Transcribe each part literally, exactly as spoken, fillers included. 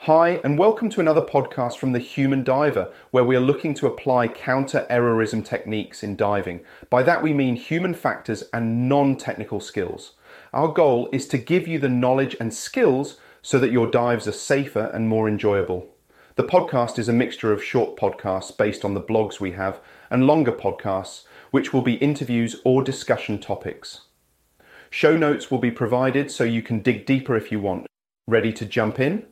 Hi, and welcome to another podcast from The Human Diver, where we are looking to apply counter-errorism techniques in diving. By that we mean human factors and non-technical skills. Our goal is to give you the knowledge and skills so that your dives are safer and more enjoyable. The podcast is a mixture of short podcasts based on the blogs we have and longer podcasts, which will be interviews or discussion topics. Show notes will be provided so you can dig deeper if you want. Ready to jump in?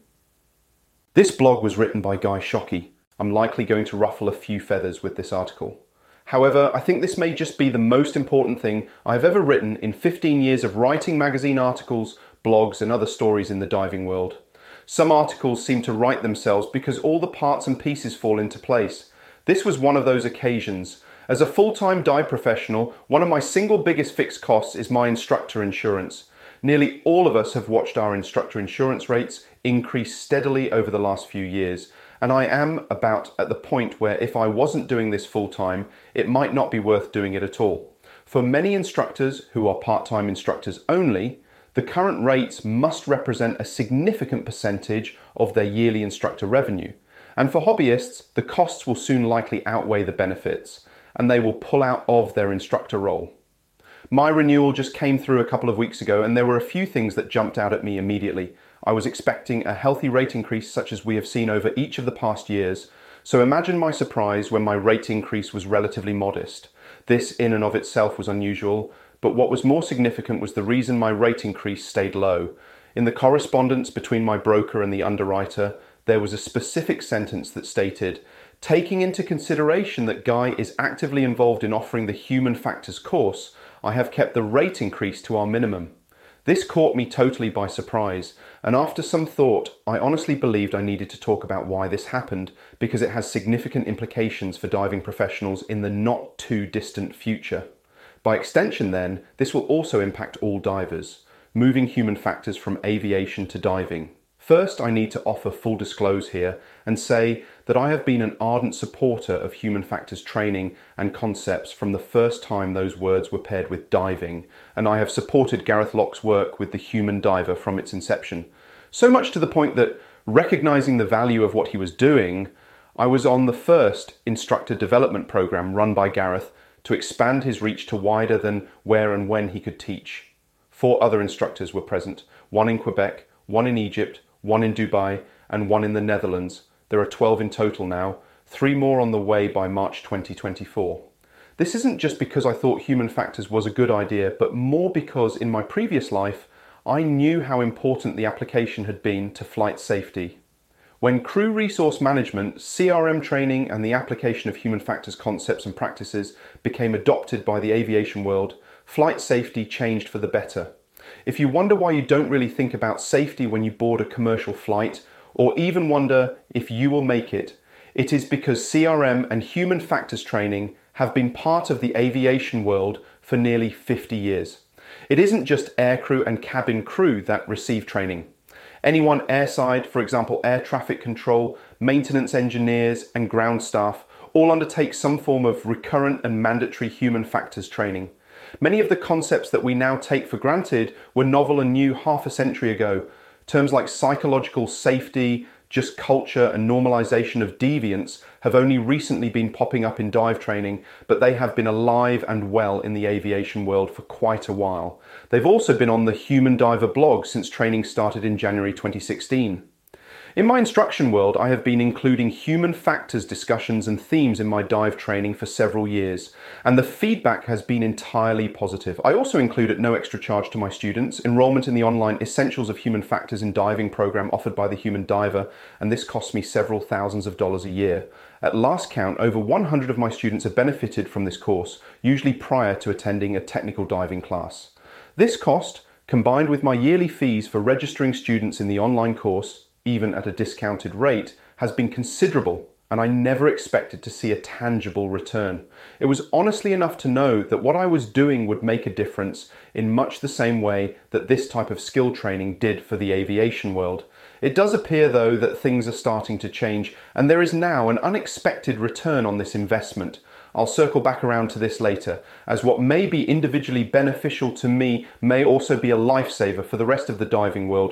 This blog was written by Guy Shockey. I'm likely going to ruffle a few feathers with this article. However, I think this may just be the most important thing I have ever written in fifteen years of writing magazine articles, blogs, and other stories in the diving world. Some articles seem to write themselves because all the parts and pieces fall into place. This was one of those occasions. As a full-time dive professional, one of my single biggest fixed costs is my instructor insurance. Nearly all of us have watched our instructor insurance rates increase steadily over the last few years, and I am about at the point where if I wasn't doing this full-time, it might not be worth doing it at all. For many instructors who are part-time instructors only, the current rates must represent a significant percentage of their yearly instructor revenue. And for hobbyists, the costs will soon likely outweigh the benefits, and they will pull out of their instructor role. My renewal just came through a couple of weeks ago, and there were a few things that jumped out at me immediately. I was expecting a healthy rate increase such as we have seen over each of the past years, so imagine my surprise when my rate increase was relatively modest. This in and of itself was unusual, but what was more significant was the reason my rate increase stayed low. In the correspondence between my broker and the underwriter, there was a specific sentence that stated, "Taking into consideration that Guy is actively involved in offering the Human Factors course, I have kept the rate increase to our minimum." This caught me totally by surprise, and after some thought, I honestly believed I needed to talk about why this happened, because it has significant implications for diving professionals in the not too distant future. By extension then, this will also impact all divers, moving human factors from aviation to diving. First, I need to offer full disclose here and say that I have been an ardent supporter of human factors training and concepts from the first time those words were paired with diving, and I have supported Gareth Lock's work with the Human Diver from its inception. So much to the point that, recognizing the value of what he was doing, I was on the first instructor development program run by Gareth to expand his reach to wider than where and when he could teach. Four other instructors were present, one in Quebec, one in Egypt, one in Dubai, and one in the Netherlands. There are twelve in total now, three more on the way by March twenty twenty-four. This isn't just because I thought human factors was a good idea, but more because in my previous life, I knew how important the application had been to flight safety. When crew resource management, C R M training, and the application of human factors concepts and practices became adopted by the aviation world, flight safety changed for the better. If you wonder why you don't really think about safety when you board a commercial flight, or even wonder if you will make it, it is because C R M and human factors training have been part of the aviation world for nearly fifty years. It isn't just aircrew and cabin crew that receive training. Anyone airside, for example air traffic control, maintenance engineers and ground staff, all undertake some form of recurrent and mandatory human factors training. Many of the concepts that we now take for granted were novel and new half a century ago. Terms like psychological safety, just culture, and normalization of deviance have only recently been popping up in dive training, but they have been alive and well in the aviation world for quite a while. They've also been on the Human Diver blog since training started in January twenty sixteen. In my instruction world, I have been including human factors discussions and themes in my dive training for several years, and the feedback has been entirely positive. I also include at no extra charge to my students enrollment in the online Essentials of Human Factors in Diving program offered by the Human Diver, and this costs me several thousands of dollars a year. At last count, over one hundred of my students have benefited from this course, usually prior to attending a technical diving class. This cost, combined with my yearly fees for registering students in the online course, even at a discounted rate, has been considerable, and I never expected to see a tangible return. It was honestly enough to know that what I was doing would make a difference in much the same way that this type of skill training did for the aviation world. It does appear though that things are starting to change, and there is now an unexpected return on this investment. I'll circle back around to this later, as what may be individually beneficial to me may also be a lifesaver for the rest of the diving world.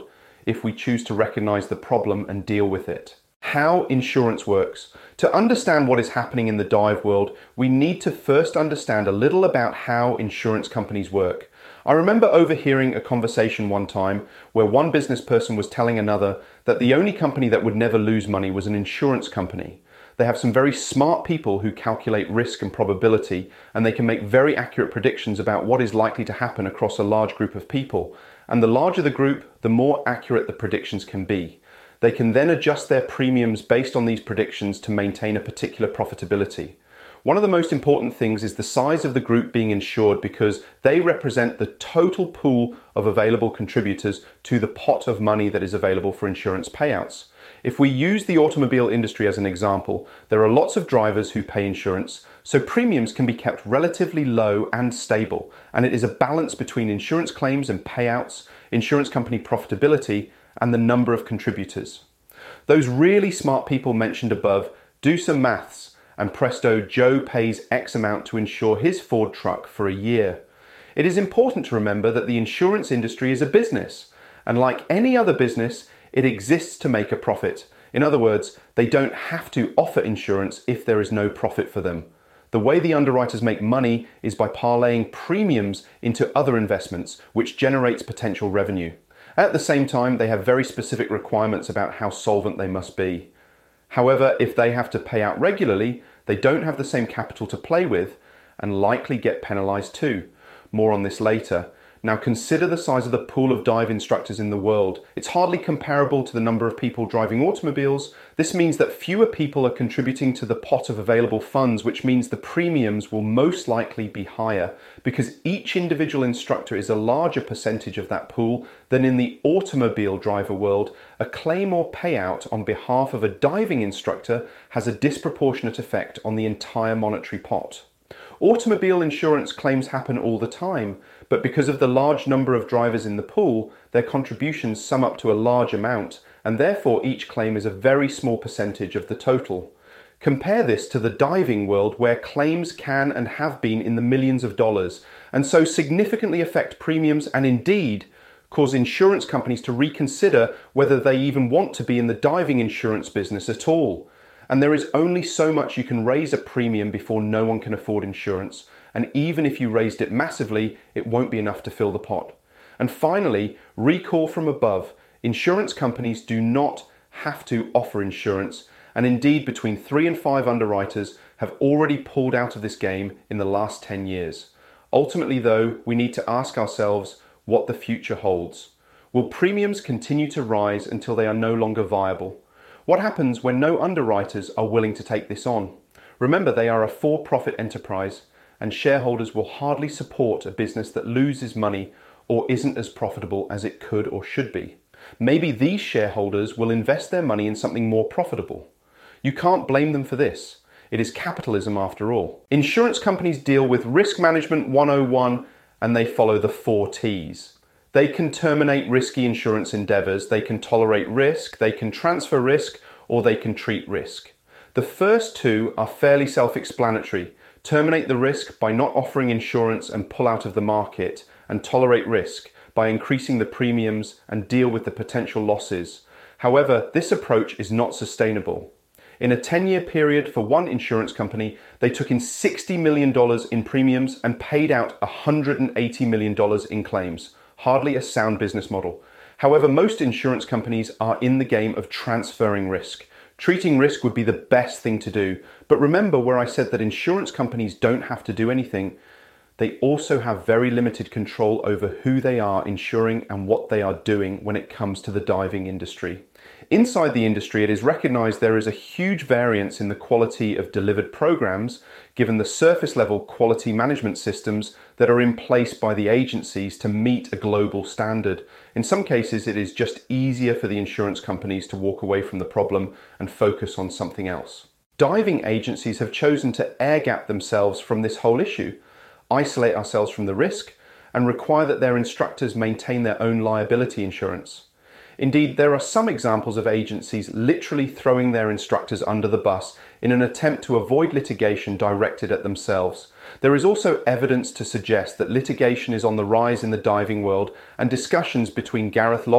if we choose to recognize the problem and deal with it. How insurance works. To understand what is happening in the dive world, we need to first understand a little about how insurance companies work. I remember overhearing a conversation one time where one business person was telling another that the only company that would never lose money was an insurance company. They have some very smart people who calculate risk and probability, and they can make very accurate predictions about what is likely to happen across a large group of people. And the larger the group, the more accurate the predictions can be. They can then adjust their premiums based on these predictions to maintain a particular profitability. One of the most important things is the size of the group being insured, because they represent the total pool of available contributors to the pot of money that is available for insurance payouts. If we use the automobile industry as an example, there are lots of drivers who pay insurance, so premiums can be kept relatively low and stable, and it is a balance between insurance claims and payouts, insurance company profitability, and the number of contributors. Those really smart people mentioned above do some maths, and presto, Joe pays X amount to insure his Ford truck for a year. It is important to remember that the insurance industry is a business, and like any other business, it exists to make a profit. In other words, they don't have to offer insurance if there is no profit for them. The way the underwriters make money is by parlaying premiums into other investments, which generates potential revenue. At the same time, they have very specific requirements about how solvent they must be. However, if they have to pay out regularly, they don't have the same capital to play with and likely get penalized too. More on this later. Now consider the size of the pool of dive instructors in the world. It's hardly comparable to the number of people driving automobiles. This means that fewer people are contributing to the pot of available funds, which means the premiums will most likely be higher, because each individual instructor is a larger percentage of that pool than in the automobile driver world. A claim or payout on behalf of a diving instructor has a disproportionate effect on the entire monetary pot. Automobile insurance claims happen all the time, but because of the large number of drivers in the pool, their contributions sum up to a large amount, and therefore each claim is a very small percentage of the total. Compare this to the diving world, where claims can and have been in the millions of dollars, and so significantly affect premiums and indeed cause insurance companies to reconsider whether they even want to be in the diving insurance business at all. And there is only so much you can raise a premium before no one can afford insurance. And even if you raised it massively, it won't be enough to fill the pot. And finally, recall from above, insurance companies do not have to offer insurance. And indeed, between three and five underwriters have already pulled out of this game in the last ten years. Ultimately, though, we need to ask ourselves what the future holds. Will premiums continue to rise until they are no longer viable? What happens when no underwriters are willing to take this on? Remember, they are a for-profit enterprise, and shareholders will hardly support a business that loses money or isn't as profitable as it could or should be. Maybe these shareholders will invest their money in something more profitable. You can't blame them for this. It is capitalism after all. Insurance companies deal with risk management one oh one, and they follow the four T's. They can terminate risky insurance endeavors, they can tolerate risk, they can transfer risk, or they can treat risk. The first two are fairly self-explanatory. Terminate the risk by not offering insurance and pull out of the market, and tolerate risk by increasing the premiums and deal with the potential losses. However, this approach is not sustainable. In a ten-year period for one insurance company, they took in sixty million dollars in premiums and paid out one hundred eighty million dollars in claims. Hardly a sound business model. However, most insurance companies are in the game of transferring risk. Treating risk would be the best thing to do. But remember where I said that insurance companies don't have to do anything. They also have very limited control over who they are insuring and what they are doing when it comes to the diving industry. Inside the industry, it is recognized there is a huge variance in the quality of delivered programs, given the surface level quality management systems that are in place by the agencies to meet a global standard. In some cases, it is just easier for the insurance companies to walk away from the problem and focus on something else. Diving agencies have chosen to air gap themselves from this whole issue, isolate ourselves from the risk, and require that their instructors maintain their own liability insurance. Indeed, there are some examples of agencies literally throwing their instructors under the bus in an attempt to avoid litigation directed at themselves. There is also evidence to suggest that litigation is on the rise in the diving world, and discussions between Gareth Locke,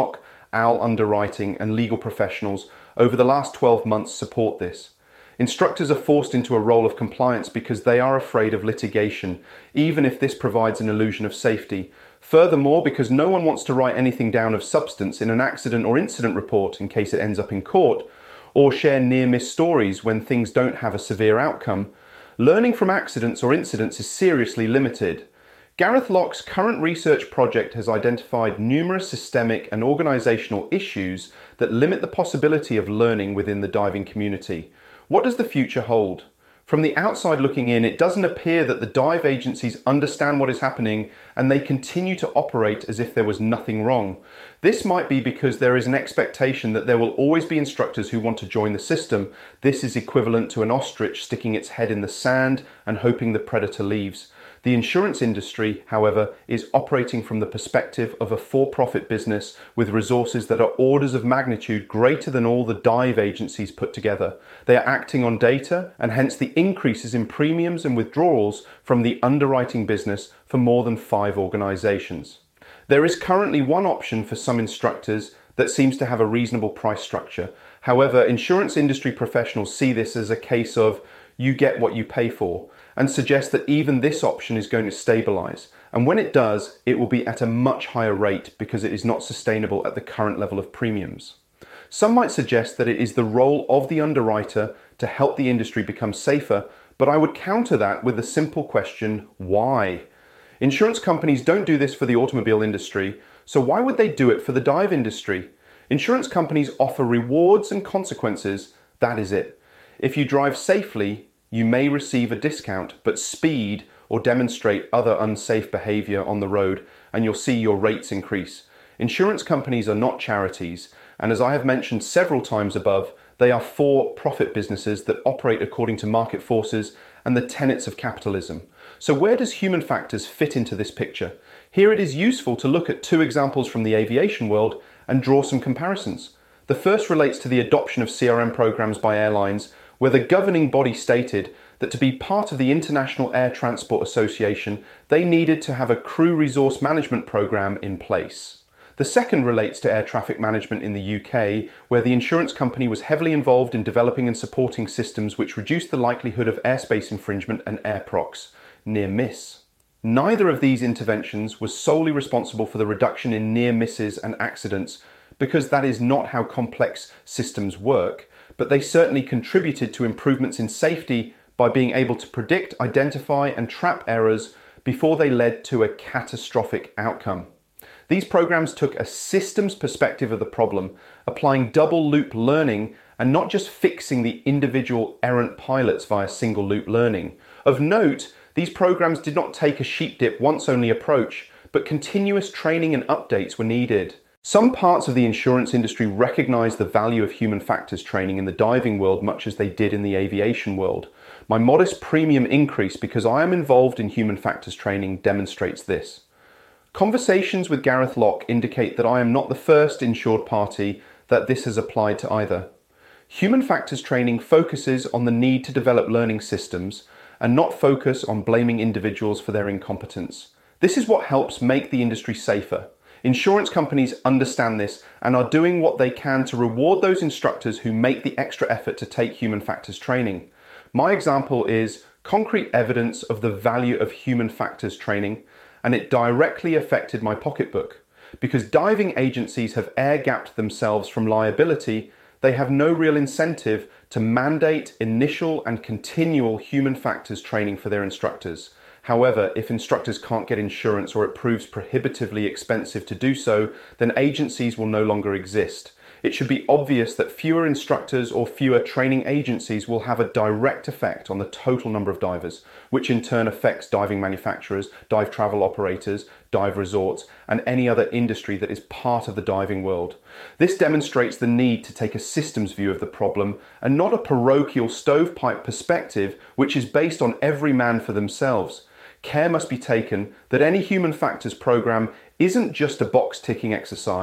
Owl Underwriting, and legal professionals over the last twelve months support this. Instructors are forced into a role of compliance because they are afraid of litigation, even if this provides an illusion of safety. Furthermore, because no one wants to write anything down of substance in an accident or incident report in case it ends up in court, or share near-miss stories when things don't have a severe outcome, learning from accidents or incidents is seriously limited. Gareth Lock's current research project has identified numerous systemic and organizational issues that limit the possibility of learning within the diving community. What does the future hold? From the outside looking in, it doesn't appear that the dive agencies understand what is happening and they continue to operate as if there was nothing wrong. This might be because there is an expectation that there will always be instructors who want to join the system. This is equivalent to an ostrich sticking its head in the sand and hoping the predator leaves. The insurance industry, however, is operating from the perspective of a for-profit business with resources that are orders of magnitude greater than all the dive agencies put together. They are acting on data, and hence the increases in premiums and withdrawals from the underwriting business for more than five organizations. There is currently one option for some instructors that seems to have a reasonable price structure. However, insurance industry professionals see this as a case of you get what you pay for, and suggest that even this option is going to stabilize. And when it does, it will be at a much higher rate because it is not sustainable at the current level of premiums. Some might suggest that it is the role of the underwriter to help the industry become safer, but I would counter that with the simple question, why? Insurance companies don't do this for the automobile industry, so why would they do it for the dive industry? Insurance companies offer rewards and consequences, that is it. If you drive safely, you may receive a discount, but speed or demonstrate other unsafe behavior on the road and you'll see your rates increase. Insurance companies are not charities, and as I have mentioned several times above, they are for-profit businesses that operate according to market forces and the tenets of capitalism. So where does human factors fit into this picture? Here it is useful to look at two examples from the aviation world and draw some comparisons. The first relates to the adoption of C R M programs by airlines, where the governing body stated that to be part of the International Air Transport Association, they needed to have a crew resource management program in place. The second relates to air traffic management in the U K, where the insurance company was heavily involved in developing and supporting systems which reduced the likelihood of airspace infringement and air procs, near miss. Neither of these interventions was solely responsible for the reduction in near misses and accidents, because that is not how complex systems work, but they certainly contributed to improvements in safety by being able to predict, identify, and trap errors before they led to a catastrophic outcome. These programs took a systems perspective of the problem, applying double loop learning and not just fixing the individual errant pilots via single loop learning. Of note, these programs did not take a sheep dip once only approach, but continuous training and updates were needed. Some parts of the insurance industry recognize the value of human factors training in the diving world much as they did in the aviation world. My modest premium increase because I am involved in human factors training demonstrates this. Conversations with Gareth Lock indicate that I am not the first insured party that this has applied to either. Human factors training focuses on the need to develop learning systems and not focus on blaming individuals for their incompetence. This is what helps make the industry safer. Insurance companies understand this and are doing what they can to reward those instructors who make the extra effort to take human factors training. My example is concrete evidence of the value of human factors training, and it directly affected my pocketbook. Because diving agencies have air-gapped themselves from liability, they have no real incentive to mandate initial and continual human factors training for their instructors. However, if instructors can't get insurance or it proves prohibitively expensive to do so, then agencies will no longer exist. It should be obvious that fewer instructors or fewer training agencies will have a direct effect on the total number of divers, which in turn affects diving manufacturers, dive travel operators, dive resorts, and any other industry that is part of the diving world. This demonstrates the need to take a systems view of the problem and not a parochial stovepipe perspective which is based on every man for themselves. Care must be taken that any human factors program isn't just a box-ticking exercise.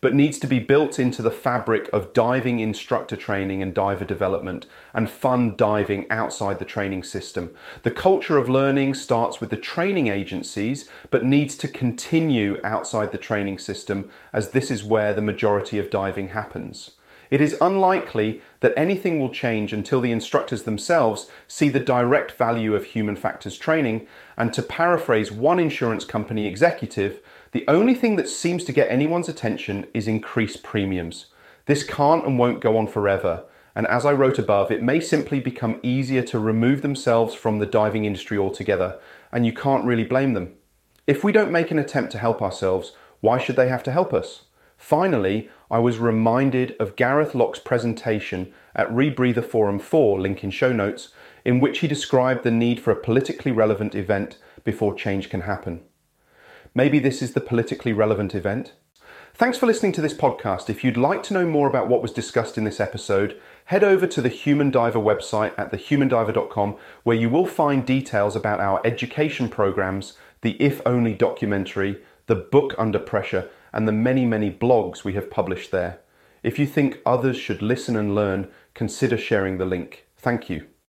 but needs to be built into the fabric of diving instructor training and diver development and fund diving outside the training system. The culture of learning starts with the training agencies, but needs to continue outside the training system, as this is where the majority of diving happens. It is unlikely that anything will change until the instructors themselves see the direct value of human factors training, and to paraphrase one insurance company executive, the only thing that seems to get anyone's attention is increased premiums. This can't and won't go on forever, and as I wrote above, it may simply become easier to remove themselves from the diving industry altogether, and you can't really blame them. If we don't make an attempt to help ourselves, why should they have to help us? Finally, I was reminded of Gareth Lock's presentation at Rebreather Forum four, link in show notes, in which he described the need for a politically relevant event before change can happen. Maybe this is the politically relevant event? Thanks for listening to this podcast. If you'd like to know more about what was discussed in this episode, head over to the Human Diver website at the human diver dot com, where you will find details about our education programs, the If Only documentary, the book Under Pressure, and the many, many blogs we have published there. If you think others should listen and learn, consider sharing the link. Thank you.